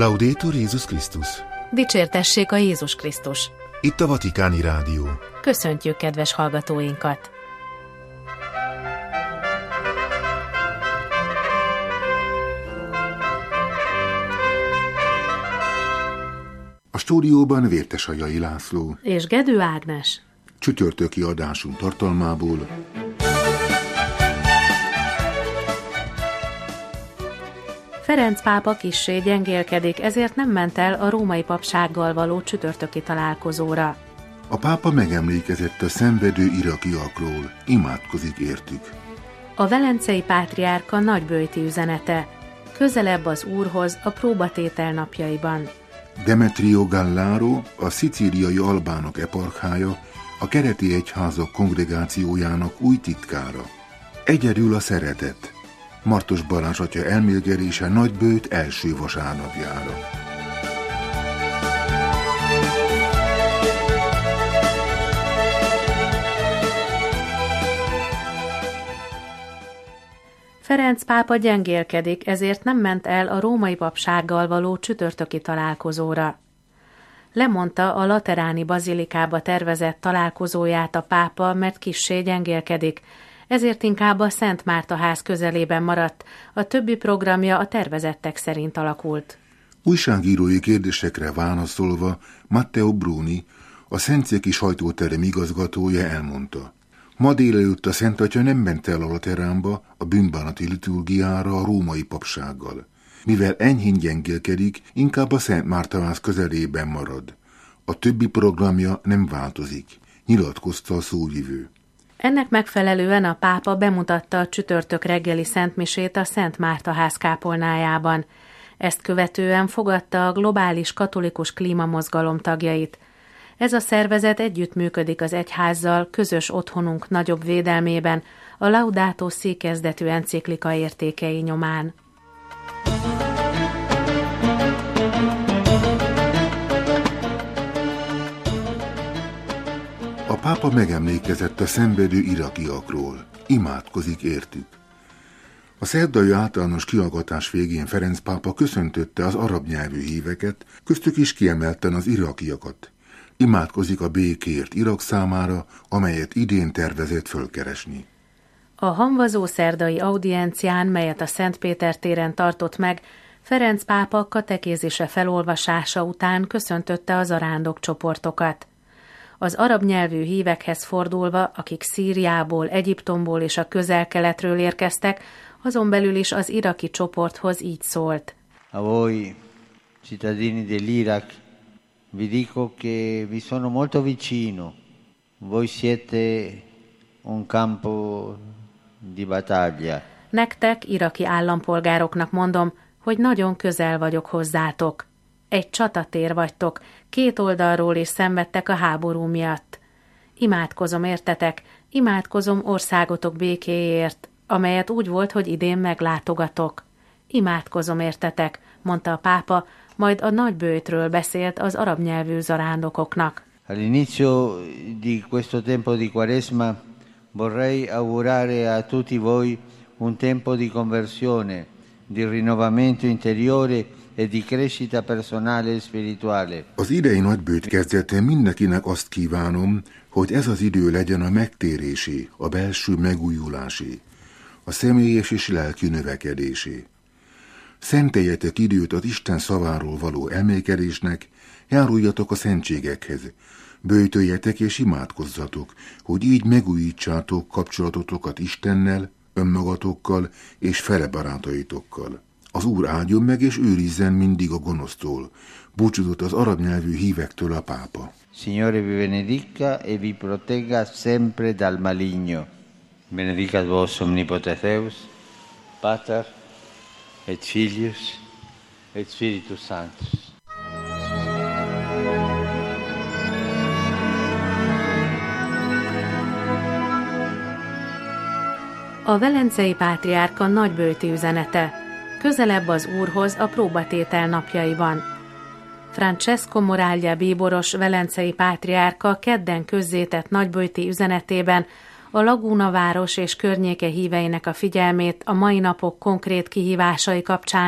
Laudetur Jézus Krisztus! Dicsértessék a Jézus Krisztus! Itt a Vatikáni Rádió. Köszöntjük kedves hallgatóinkat! A stúdióban Vértesajai László és Gedő Ágnes. Csütörtöki adásunk tartalmából: Ferenc pápa kissé gyengélkedik, ezért nem ment el a római papsággal való csütörtöki találkozóra. A pápa megemlékezett a szenvedő irakiakról, imádkozik értük. A velencei pátriárka nagyböjti üzenete: közelebb az Úrhoz a próbatétel napjaiban. Demetrio Gallaro, a szicíliai albánok eparchája, a kereti egyházak kongregációjának új titkára. Egyedül a szeretet. Martos Balázs atya elmélgelése Nagyböjt első vasárnapjára. Ferenc pápa gyengélkedik, ezért nem ment el a római papsággal való csütörtöki találkozóra. Lemondta a lateráni bazilikába tervezett találkozóját a pápa, mert kissé gyengélkedik, ezért inkább a Szent Márta ház közelében maradt, a többi programja a tervezettek szerint alakult. Újságírói kérdésekre válaszolva Matteo Bruni, a Szentszéki sajtóterem igazgatója elmondta: ma délelőtt a Szent Atya nem ment el a lateránba, a bűnbánati liturgiára a római papsággal. Mivel enyhén gyengélkedik, inkább a Szent Márta ház közelében marad. A többi programja nem változik, nyilatkozta a szóvivő. Ennek megfelelően a pápa bemutatta a csütörtök reggeli szentmisét a Szent Márta ház kápolnájában. Ezt követően fogadta a globális katolikus klímamozgalom tagjait. Ez a szervezet együttműködik az egyházzal közös otthonunk nagyobb védelmében, a Laudato Si kezdetű enciklika értékei nyomán. A pápa megemlékezett a szenvedő irakiakról, imádkozik értük. A szerdai általános kihallgatás végén Ferenc pápa köszöntötte az arab nyelvű híveket, köztük is kiemelten az irakiakat. Imádkozik a békért Irak számára, amelyet idén tervezett fölkeresni. A hamvazó szerdai audiencián, melyet a Szent Péter téren tartott meg, Ferenc pápa katekézise felolvasása után köszöntötte az arándok csoportokat. Az arab nyelvű hívekhez fordulva, akik Szíriából, Egyiptomból és a Közel-Keletről érkeztek, azon belül is az iraki csoporthoz így szólt: A voi, cittadini dell'Iraq, vi dico che vi sono molto vicino. Voi siete un campo di battaglia. Nektek, iraki állampolgároknak mondom, hogy nagyon közel vagyok hozzátok. Egy csatatér vagytok, két oldalról is szenvedtek a háború miatt. Imádkozom értetek, imádkozom országotok békéért, amelyet úgy volt, hogy idén meglátogatok. Imádkozom értetek, mondta a pápa, majd a Nagyböjtről beszélt az arab nyelvű zarándokoknak. All'inizio di questo tempo di Quaresma vorrei augurare a tutti voi un tempo di conversione, di rinnovamento interiore e di crescita personale e spirituale. Az idei Nagyböjt kezdetén mindenkinek azt kívánom, hogy ez az idő legyen a megtérésé, a belső megújulásé, a személyes és lelki növekedésé. Szenteljetek időt az Isten szaváról való emlékezésnek, járuljatok a szentségekhez, böjtöljetek és imádkozzatok, hogy így megújítsátok kapcsolatotokat Istennel, önmagatokkal és fele barátaitokkal. Az Úr áldjon meg és őrizzen mindig a gonosztól, búcsúzott az arab nyelvű hívektől a pápa. Signore vi benedica e vi protegga sempre dal maligno. Benedicat vos omnipotens Deus, Pater et Filius et Spiritus Sanctus. A velencei pátriárka nagyböjti üzenete: közelebb az Úrhoz a próbatétel napjaiban. Francesco Moraglia bíboros velencei pátriárka kedden közzétett nagyböjti üzenetében a Laguna város és környéke híveinek a figyelmét a mai napok konkrét kihívásai kapcsán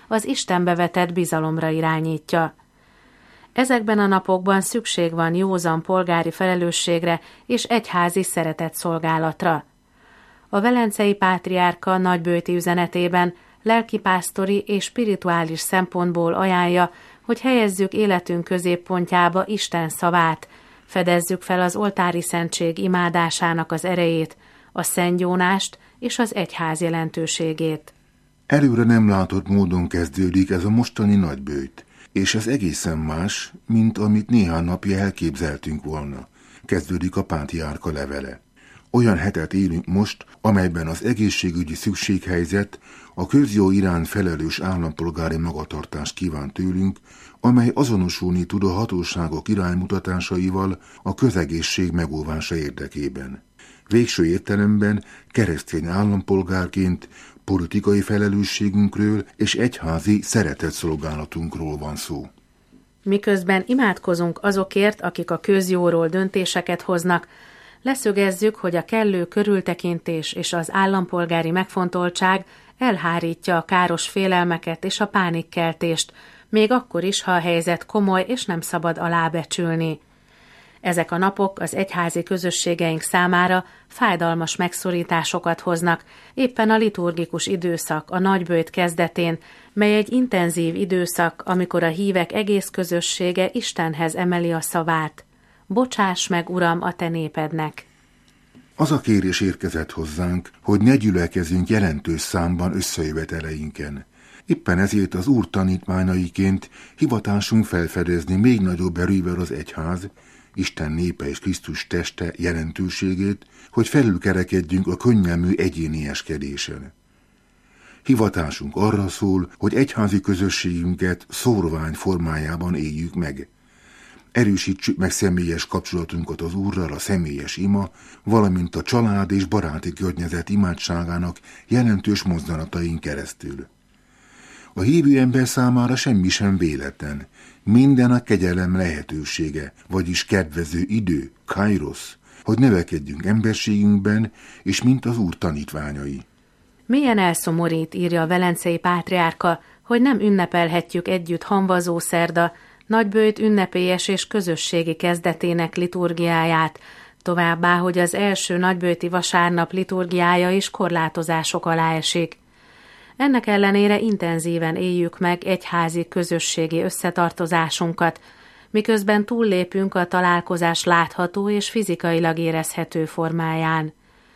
az Istenbe vetett bizalomra irányítja. Ezekben a napokban szükség van józan polgári felelősségre és egyházi szeretetszolgálatra. A velencei pátriárka nagybőti üzenetében lelkipásztori és spirituális szempontból ajánlja, hogy helyezzük életünk középpontjába Isten szavát, fedezzük fel az oltári szentség imádásának az erejét, a szentgyónást és az egyház jelentőségét. Előre nem látott módon kezdődik ez a mostani nagybőjt, és ez egészen más, mint amit néhány napja elképzeltünk volna. Kezdődik a pátriárka levele. Olyan hetet élünk most, amelyben az egészségügyi szükséghelyzet a közjó iránt felelős állampolgári magatartást kíván tőlünk, amely azonosulni tud a hatóságok iránymutatásaival a közegészség megóvása érdekében. Végső értelemben keresztény állampolgárként politikai felelősségünkről és egyházi szeretetszolgálatunkról van szó. Miközben imádkozunk azokért, akik a közjóról döntéseket hoznak, leszögezzük, hogy a kellő körültekintés és az állampolgári megfontoltság elhárítja a káros félelmeket és a pánikkeltést, még akkor is, ha a helyzet komoly és nem szabad alábecsülni. Ezek a napok az egyházi közösségeink számára fájdalmas megszorításokat hoznak, éppen a liturgikus időszak a nagybőjt kezdetén, mely egy intenzív időszak, amikor a hívek egész közössége Istenhez emeli a szavát. Bocsáss meg, Uram, a te népednek! Az a kérés érkezett hozzánk, hogy ne gyülekezünk jelentős számban összejöveteleinken. Éppen ezért az Úr tanítmányaiként hivatásunk felfedezni még nagyobb erővel az egyház, Isten népe és Krisztus teste jelentőségét, hogy felülkerekedjünk a könnyelmű egyénieskedésen. Hivatásunk arra szól, hogy egyházi közösségünket szórvány formájában éljük meg. Erősítsük meg személyes kapcsolatunkat az Úrral a személyes ima, valamint a család és baráti környezet imádságának jelentős mozdulatain keresztül. A hívő ember számára semmi sem véletlen. Minden a kegyelem lehetősége, vagyis kedvező idő, kairosz, hogy növekedjünk emberségünkben, és mint az Úr tanítványai. Milyen elszomorít, írja a velencei pátriárka, hogy nem ünnepelhetjük együtt Hamvazó szerda, nagybőjt ünnepélyes és közösségi kezdetének liturgiáját, továbbá, hogy az első nagybőjti vasárnap liturgiája is korlátozások alá esik. Ennek ellenére intenzíven éljük meg egyházi közösségi összetartozásunkat, miközben túllépünk a találkozás látható és fizikailag érezhető formáján.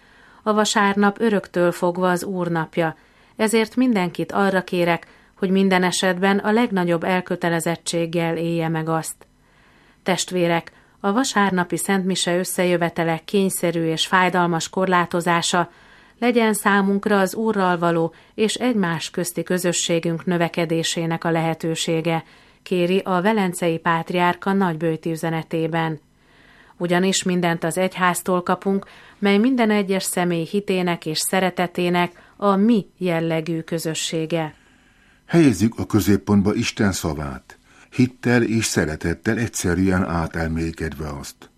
A vasárnap öröktől fogva az Úr napja, ezért mindenkit arra kérek, hogy minden esetben a legnagyobb elkötelezettséggel élje meg azt. Testvérek, a vasárnapi szentmise összejövetelek kényszerű és fájdalmas korlátozása legyen számunkra az Úrral való és egymás közti közösségünk növekedésének a lehetősége, kéri a velencei pátriárka nagybőjti üzenetében. Ugyanis mindent az egyháztól kapunk, mely minden egyes személy hitének és szeretetének a mi jellegű közössége. Helyezzük a középpontba Isten szavát, hittel és szeretettel egyszerűen átelmélkedve azt.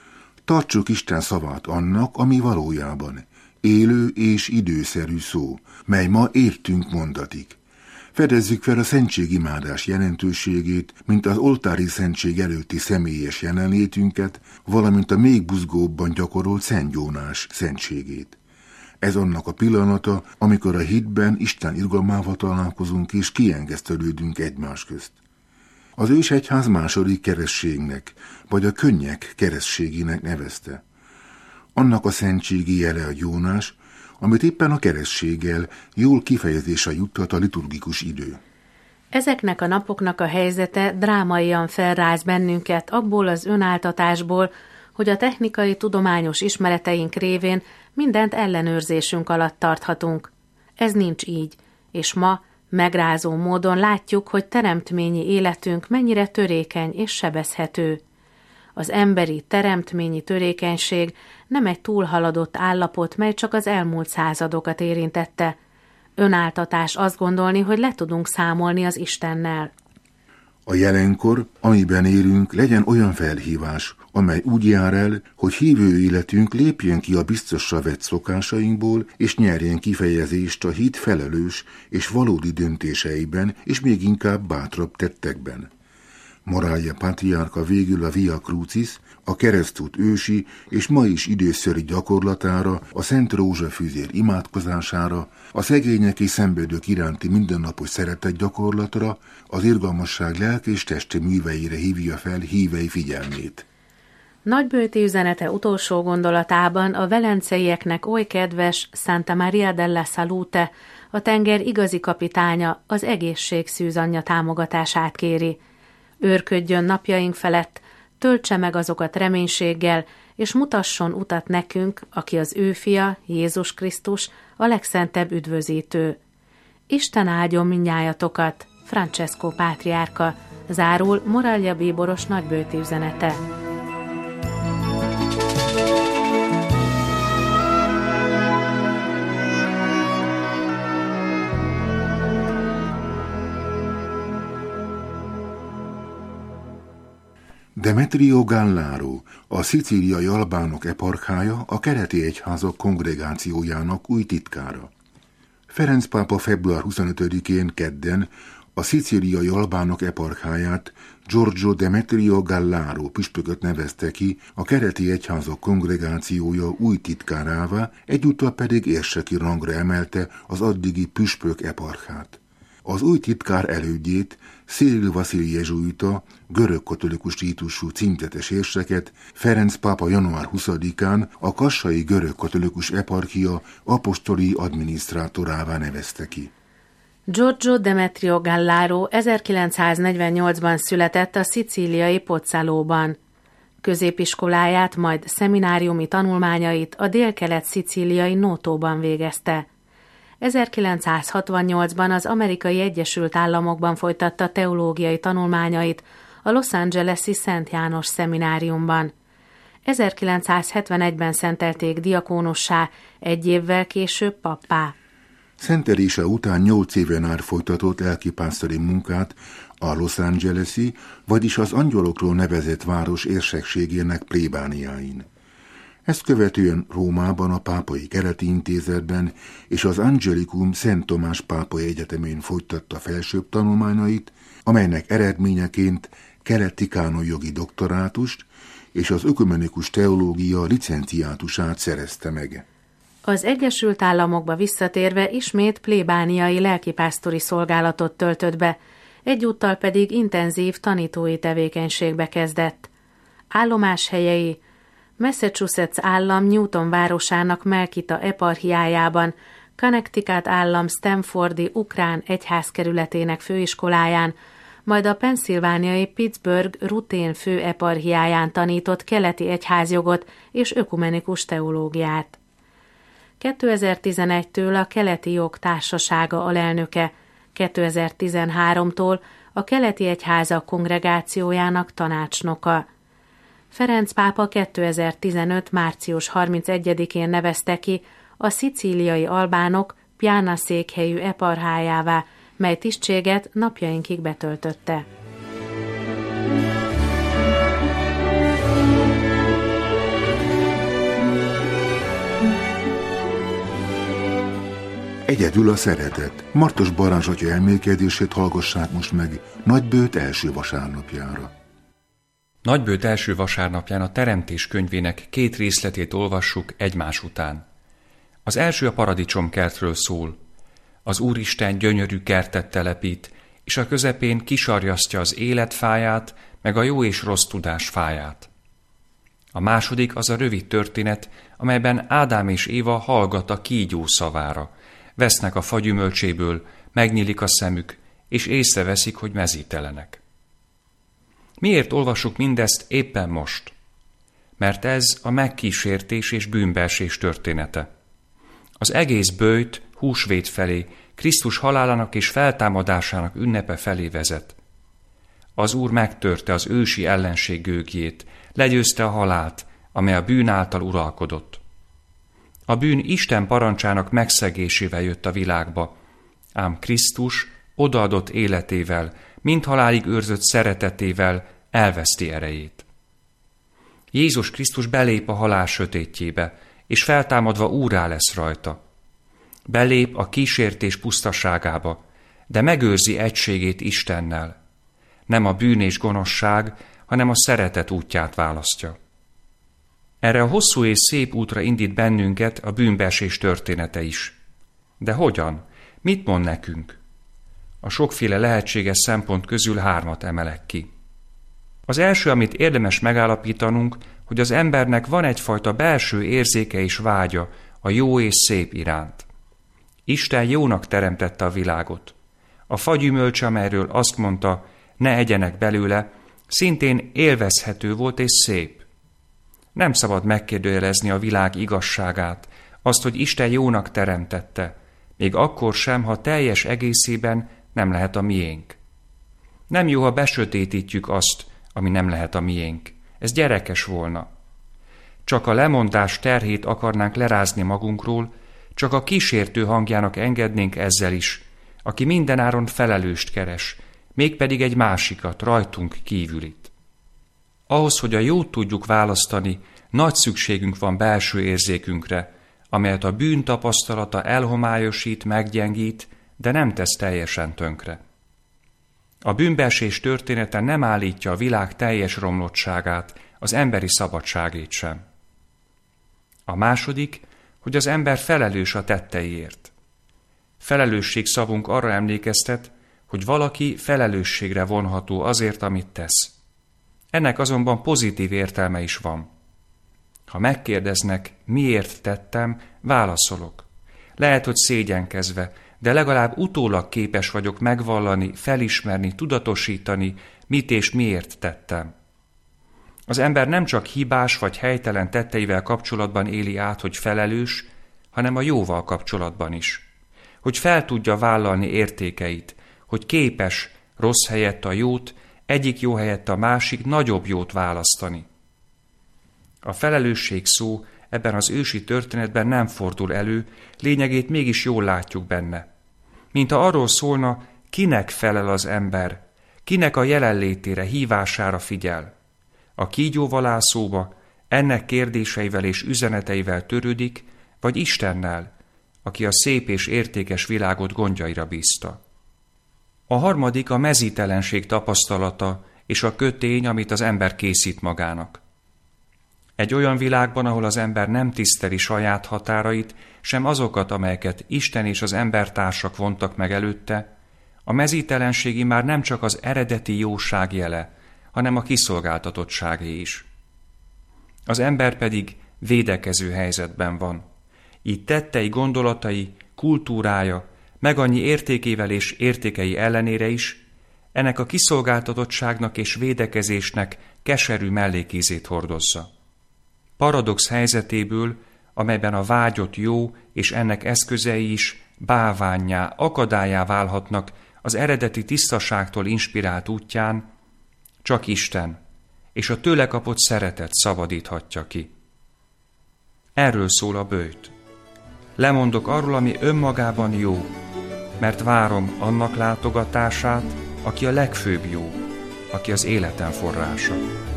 Tartsuk Isten szavát annak, ami valójában élő és időszerű szó, mely ma értünk mondatik. Fedezzük fel a szentségimádás jelentőségét, mint az oltári szentség előtti személyes jelenlétünket, valamint a még buzgóbban gyakorolt szentgyónás szentségét. Ez annak a pillanata, amikor a hitben Isten irgalmával találkozunk és kiengesztelődünk egymás közt. Az ősegyház második keresztségnek, vagy a könnyek keresztségének nevezte. Annak a szentségi jele a gyónás, amit éppen a keresztséggel jól kifejezésre juttat a liturgikus idő. Ezeknek a napoknak a helyzete drámaian felráz bennünket abból az önáltatásból, hogy a technikai tudományos ismereteink révén mindent ellenőrzésünk alatt tarthatunk. Ez nincs így, és ma megrázó módon látjuk, hogy teremtményi életünk mennyire törékeny és sebezhető. Az emberi teremtményi törékenység nem egy túlhaladott állapot, mely csak az elmúlt századokat érintette. Önáltatás azt gondolni, hogy le tudunk számolni az Istennel. A jelenkor, amiben élünk, legyen olyan felhívás, amely úgy jár el, hogy hívő életünk lépjen ki a biztosra vett szokásainkból, és nyerjen kifejezést a hit felelős és valódi döntéseiben, és még inkább bátrabb tettekben. Moralia Patriárka végül a Via Crucis, a keresztút ősi és ma is időszöri gyakorlatára, a Szent Rózsafűzér imádkozására, a szegények és szenvedők iránti mindennapos szeretet gyakorlatra, az irgalmasság lelki és testi műveire hívja fel hívei figyelmét. Nagybőti üzenete utolsó gondolatában a velenceieknek oly kedves Santa Maria della Salute, a tenger igazi kapitánya, az egészség szűzanyja támogatását kéri. Őrködjön napjaink felett, töltse meg azokat reménységgel, és mutasson utat nekünk, aki az ő fia, Jézus Krisztus, a legszentebb üdvözítő. Isten áldjon mindnyájatokat, Francesco Pátriárka, zárul Moralia bíboros nagybőti üzenete. Demetrio Gallaro, a szicíliai albánok eparchája, a keleti egyházak kongregációjának új titkára. Ferenc pápa február 25-én kedden a szicíliai albánok eparcháját Giorgio Demetrio Gallaro püspököt nevezte ki a keleti egyházak kongregációja új titkárává, egyúttal pedig érseki rangra emelte az addigi püspök eparchát. Az új titkár elődjét, Cyril Vasili jezsuita, görög-katolikus rítusú címzetes érseket Ferenc pápa január 20-án a kassai görög-katolikus eparchia apostoli adminisztrátorává nevezte ki. Giorgio Demetrio Gallaro 1948-ban született a szicíliai Pozzalóban. Középiskoláját, majd szemináriumi tanulmányait a délkelet-szicíliai Notóban végezte. 1968-ban az Amerikai Egyesült Államokban folytatta teológiai tanulmányait a Los Angeles-i Szent János szemináriumban. 1971-ben szentelték diakónussá, egy évvel később pappá. Szentelése után 8 éven át folytatott lelkipásztori munkát a Los Angeles-i, vagyis az angyalokról nevezett város érsekségének plébániáin. Ezt követően Rómában a Pápai Keleti Intézetben és az Angelicum Szent Tomás Pápai Egyetemén folytatta felsőbb tanulmányait, amelynek eredményeként keleti kánonjogi doktorátust és az ökumenikus teológia licenciátusát szerezte meg. Az Egyesült Államokba visszatérve ismét plébániai lelkipásztori szolgálatot töltött be, egyúttal pedig intenzív tanítói tevékenységbe kezdett. Állomáshelyei Massachusetts állam Newton városának Melkita eparchiájában, Connecticut állam Stanfordi ukrán egyházkerületének főiskoláján, majd a pennsylvániai Pittsburgh rutén főeparchiáján tanított keleti egyházjogot és ökumenikus teológiát. 2011-től a Keleti Jog Társasága alelnöke, 2013-tól a Keleti Egyházak kongregációjának tanácsnoka. Ferenc pápa 2015. március 31-én nevezte ki a szicíliai albánok Piana székhelyű eparchájává, mely tisztséget napjainkig betöltötte. Egyedül a szeretet. Martos Balázs atya elmélkedését hallgassák most meg Nagybőt első vasárnapjára. Nagybőt első vasárnapján a Teremtés könyvének 2 részletét olvassuk egymás után. Az első a paradicsomkertről szól. Az Úristen gyönyörű kertet telepít, és a közepén kisarjasztja az élet fáját, meg a jó és rossz tudás fáját. A második az a rövid történet, amelyben Ádám és Éva hallgat a kígyó szavára. Vesznek a fagyümölcséből, megnyílik a szemük, és észreveszik, hogy mezítelenek. Miért olvassuk mindezt éppen most? Mert ez a megkísértés és bűnbeesés története. Az egész böjt húsvét felé, Krisztus halálának és feltámadásának ünnepe felé vezet. Az Úr megtörte az ősi ellenség gőgjét, legyőzte a halált, amely a bűn által uralkodott. A bűn Isten parancsának megszegésével jött a világba, ám Krisztus odaadott életével, mind halálig őrzött szeretetével elveszti erejét. Jézus Krisztus belép a halál sötétjébe, és feltámadva úrrá lesz rajta. Belép a kísértés pusztaságába, de megőrzi egységét Istennel. Nem a bűn és gonoszság, hanem a szeretet útját választja. Erre a hosszú és szép útra indít bennünket a bűnbeesés története is. De hogyan? Mit mond nekünk? A sokféle lehetséges szempont közül 3 emelek ki. Az első, amit érdemes megállapítanunk, hogy az embernek van egyfajta belső érzéke és vágya a jó és szép iránt. Isten jónak teremtette a világot. A fagyümölcs, amelyről azt mondta, ne egyenek belőle, szintén élvezhető volt és szép. Nem szabad megkérdőjelezni a világ igazságát, azt, hogy Isten jónak teremtette, még akkor sem, ha teljes egészében nem lehet a miénk. Nem jó, ha besötétítjük azt, ami nem lehet a miénk. Ez gyerekes volna. Csak a lemondás terhét akarnánk lerázni magunkról, csak a kísértő hangjának engednénk ezzel is, aki mindenáron felelőst keres, mégpedig egy másikat, rajtunk kívülit. Ahhoz, hogy a jót tudjuk választani, nagy szükségünk van belső érzékünkre, amelyet a bűn tapasztalata elhomályosít, meggyengít, de nem tesz teljesen tönkre. A bűnbeesés története nem állítja a világ teljes romlottságát, az emberi szabadságét sem. A második, hogy az ember felelős a tetteiért. Felelősség szavunk arra emlékeztet, hogy valaki felelősségre vonható azért, amit tesz. Ennek azonban pozitív értelme is van. Ha megkérdeznek, miért tettem, válaszolok. Lehet, hogy szégyenkezve, de legalább utólag képes vagyok megvallani, felismerni, tudatosítani, mit és miért tettem. Az ember nem csak hibás vagy helytelen tetteivel kapcsolatban éli át, hogy felelős, hanem a jóval kapcsolatban is. Hogy fel tudja vállalni értékeit, hogy képes rossz helyett a jót, egyik jó helyett a másik nagyobb jót választani. A felelősség szó ebben az ősi történetben nem fordul elő, lényegét mégis jól látjuk benne. Mint ha arról szólna, kinek felel az ember, kinek a jelenlétére, hívására figyel. A kígyóvalászóba ennek kérdéseivel és üzeneteivel törődik, vagy Istennel, aki a szép és értékes világot gondjaira bízta. A harmadik a mezítelenség tapasztalata és a kötény, amit az ember készít magának. Egy olyan világban, ahol az ember nem tiszteli saját határait, sem azokat, amelyeket Isten és az embertársak vontak meg előtte, a mezítelenségi már nem csak az eredeti jóság jele, hanem a kiszolgáltatottságé is. Az ember pedig védekező helyzetben van. Így tettei, gondolatai, kultúrája, meg annyi értékével és értékei ellenére is, ennek a kiszolgáltatottságnak és védekezésnek keserű mellékízét hordozza. Paradox helyzetéből, amelyben a vágyott jó és ennek eszközei is bávánnyá, akadályá válhatnak az eredeti tisztaságtól inspirált útján, csak Isten és a tőle kapott szeretet szabadíthatja ki. Erről szól a böjt. Lemondok arról, ami önmagában jó, mert várom annak látogatását, aki a legfőbb jó, aki az életem forrása.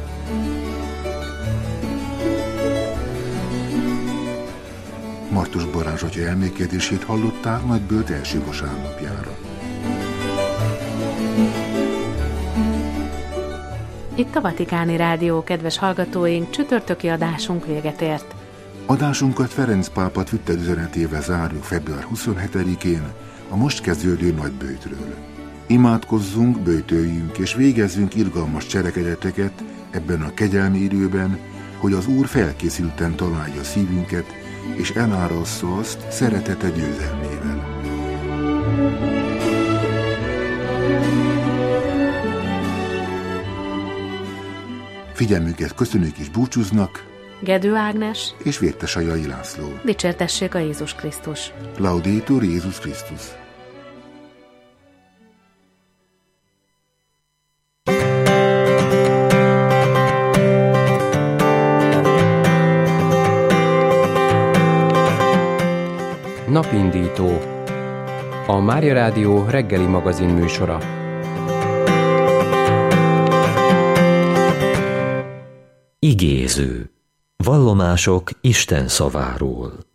Martus Balázs atya elmékedését hallották Nagybölt első vasárnapjára. Itt a Vatikáni Rádió, kedves hallgatóink, csütörtöki adásunk véget ért. Adásunkat Ferenc pápa Twitter üzenetével zárjuk február 27-én a most kezdődő nagyböjtről. Imádkozzunk, böjtöljünk és végezzünk irgalmas cselekedeteket ebben a kegyelmi időben, hogy az Úr felkészülten találja szívünket, és elárassza azt szeretete győzelmével. Figyelmüket köszönjük és búcsúznak Gedő Ágnes és Vértesajai László. Dicsértessék a Jézus Krisztus! Laudetur Jézus Krisztus! Napindító. A Mária Rádió reggeli magazin műsora. Igéző. Vallomások Isten szaváról.